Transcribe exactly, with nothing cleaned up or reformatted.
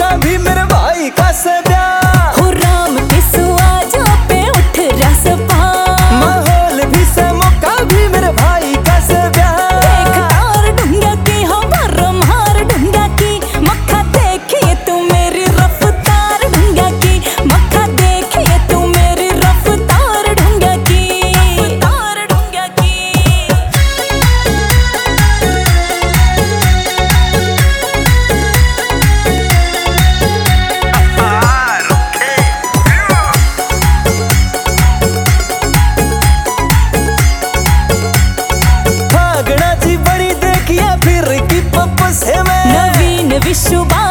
मौका भी मेरे भाई का से ब्याह हो राम के सुआजो पे उठ रस पा माहौल भी से मौका भी मेरे भाई का से ब्याह देख तार ढूंढा की हो भरम हार ढूंढा की मक्खा देखिए तू मेरी रफ्तार ढूंढा की मक्खा देखिए तू मेरी रफ्तार ढूंढा की रफ्तार ढूंढा की भागना जी बड़ी देखिया फिर की पप्पस है मैं नवीन विश्व